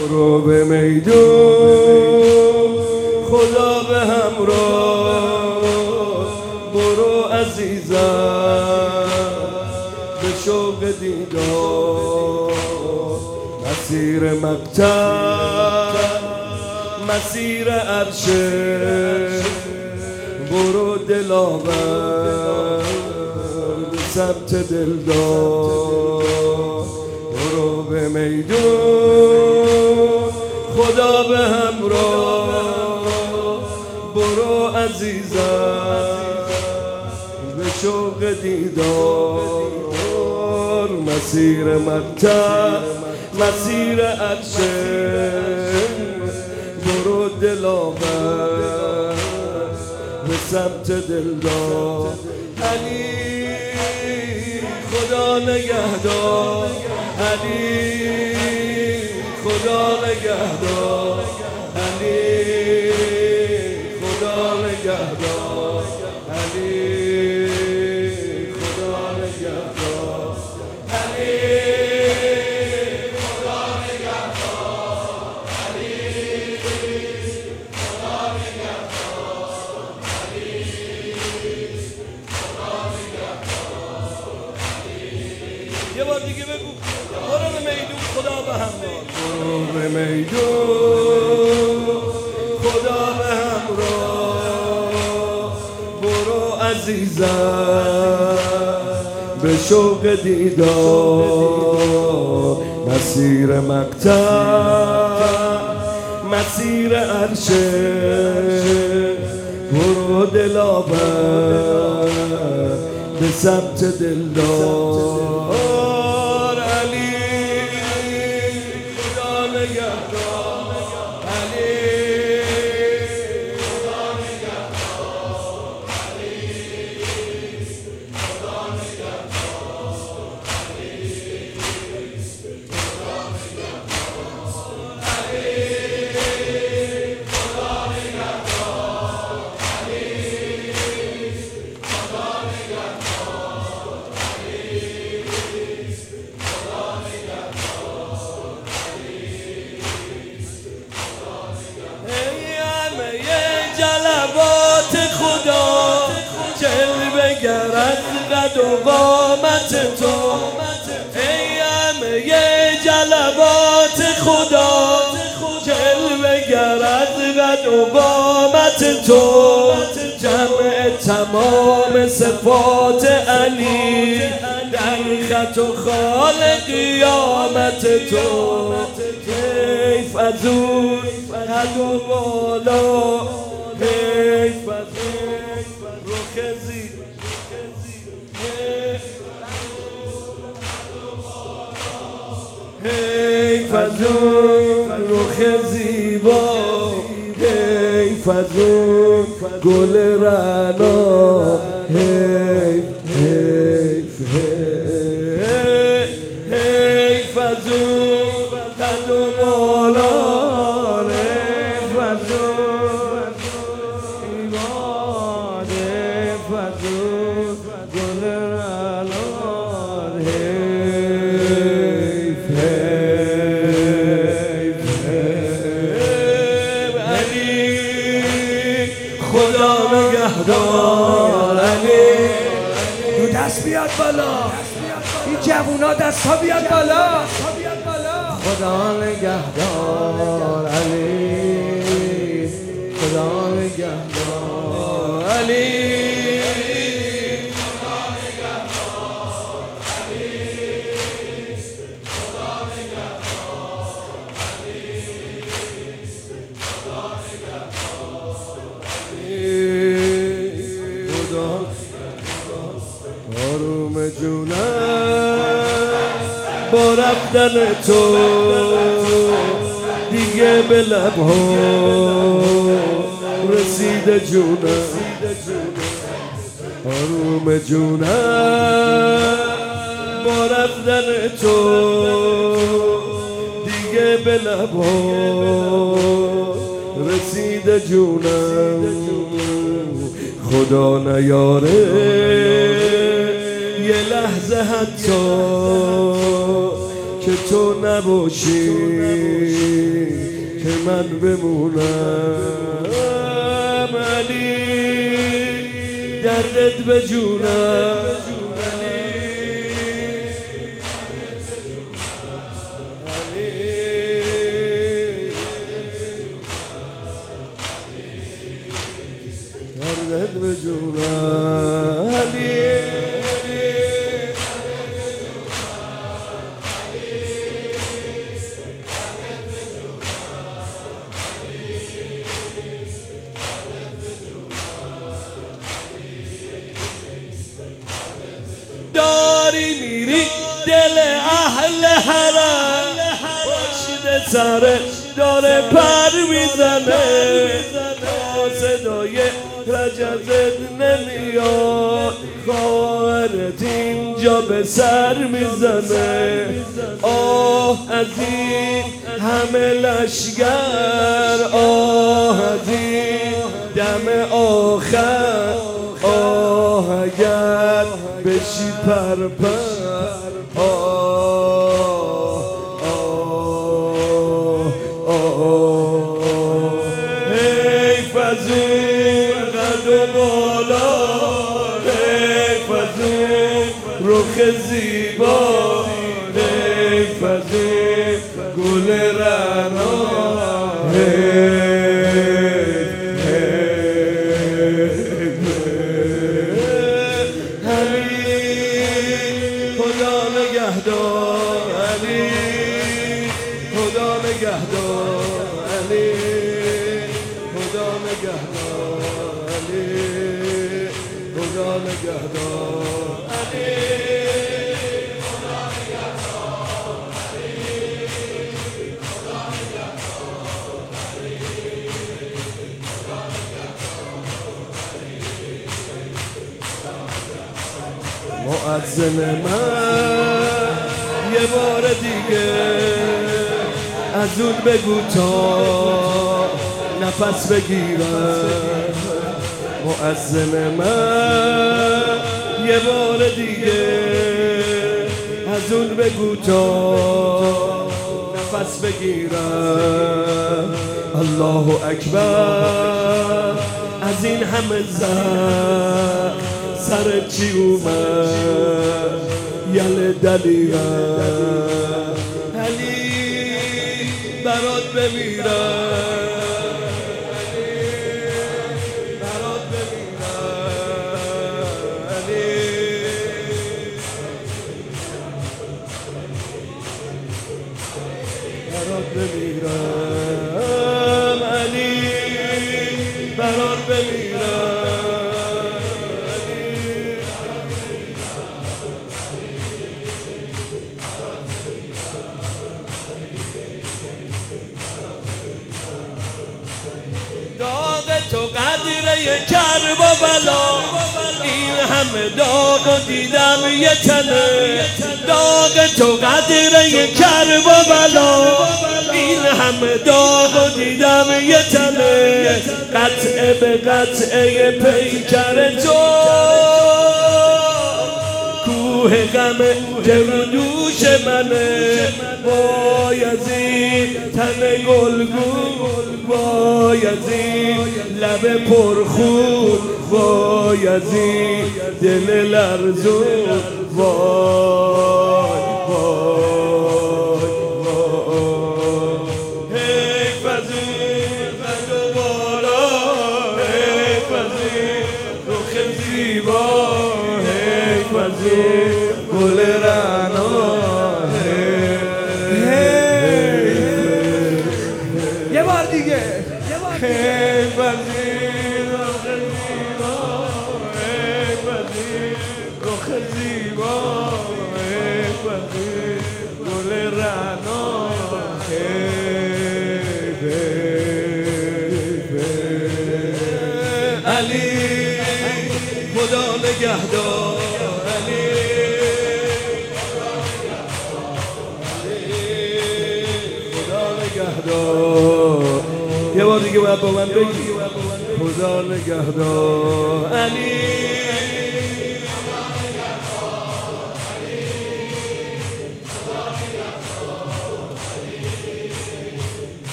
برو به میدون خدا به همراه، برو عزیزم به شوق دیدار، مسیر مقتل مسیر عرشه، برو دلاور به سمت دلدار، برو به میدون خدا به همراه، برو عزیزم به شوق دیدار، مسیر مقتل مسیر عرشه، برو دلاور به سمت دلدار. علی خدا نگهدار، علی خدا نگهدار، علی خدا نگهدار، علی خدا نگهدار، علی خدا نگهدار، علی خدا نگهدار، علی خدا نگهدار، علی. یه بار دیگه بگو. برو به میدون خدا به همراه، برو به میدون خدا به همراه، برو عزیزم به شوق دیدار، مسیر مقتل مسیر عرشه، برو دلاور به سمت دلدار. علی خدا نگهدار، علی خدا نگهدار، علی خدا نگهدار، علی خدا نگهدار، علی خدا نگهدار، علی خدا جلوات خدا جلوه گر از قد و قامت تو، ای همه جلوات خدا جلوه گر از قد و قامت تو، جمع تمام صفات علی در خط و خال قیامت تو، حیف از اون حد و بالا، حیف از اون رخ زیبا، حیف از اون رخ زیبا، حیف از اون گل رعنا، حیف حیف حیف از اون قد و بالا، حیف از اون ایمان، حیف از اون گل رعنا، حیف حیف حیف. علی خدا نگهدار، علی تو دست بیاد بالا، این جوونا دست ها بیاد بالا، خدا نگهدار، علی خدا نگهدار، علی خدا نگهدار، علی خدا نگهدار، علی خدا نگهدار، خدا آروم جونم با رفتن تو دیگه به لبها رسیده جونم، آروم جونم با رفتن تو دیگه به لبها رسیده جونم، خدا نیاره یه لحظه حتی که تو نباشی من بمونم علی دردت به جونم دردت به جونم علی داری میری دل اهل حرم پشت سر داره پر میزنه تا صدای رجزت نمیاد خواهرت اینجا به سر میزنه آه از این همه لشگر آه از این دم آخر آه اگر بشی پرپر حیف از اون قد و بالا حیف از اون رخ زیبا حیف از اون گل رعنا خدا نگهدار علی خدا نگهدار علی خدا نگهدار علی خدا نگهدار علی مؤذن من یه بار دیگه از اون بگو تا نفس بگیرم مؤذن من یه بار دیگه از اون بگو تا نفس بگیرم الله اکبر از این همه زن سر چی اومد یل دلیرم علی برات بمیرم برات بمیرم علی برات بمیرم علی برات بمیرم داغ تو قدره کرب و بلا این همه داغ و دیدم یه تنه داغ تو قدره کرب و بلا این همه داغ و دیدم یه تنه قطعه به قطعه پیکر تو کوه غم که رو دوش منه وای از این تن گلگون وای از این لب پرخون وای از این دل لرزون وای وای وای حیف از این قد و بالا حیف از این رخ زیبا حیف از این گل رعنا یه بار دیگه حیف از این رخ زیبا حیف از این رخ زیبا حیف از این گل رعنا علی خدا نگهدار علی خدا نگهدار یه بار دیگه باید با من بگی خدا نگهدار علی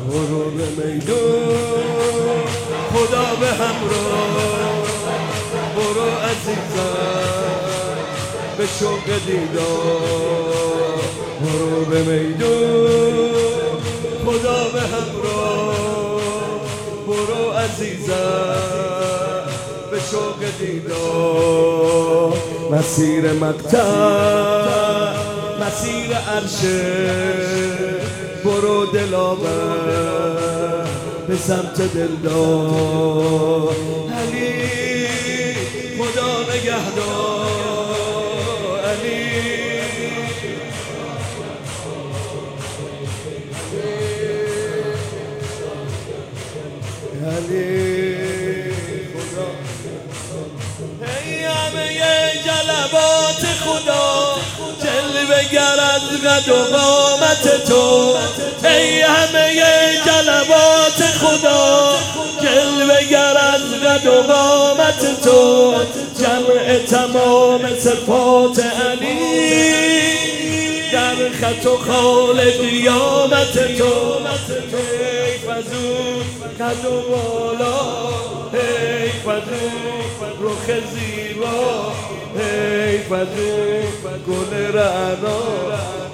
برو به میدون خدا به همراه برو عزیزم به شوق دیدار برو به میدون خدا به همراه برو عزیزم به شوق دیدار مسیر مقطع مسیر عرشه برو دلاور به سمت دلدار علی خدا نگهدار علی خدا ای همه جلبات خدا جلوه گر از قد و قامت تو ای همه جلبات خدا جلوه گر از قد و قامت تو جمع تمام صفات علی در خط و خال قیامت تو حیف از اون قد و بالا حیف از اون رخ زیبا حیف از اون گل رعنا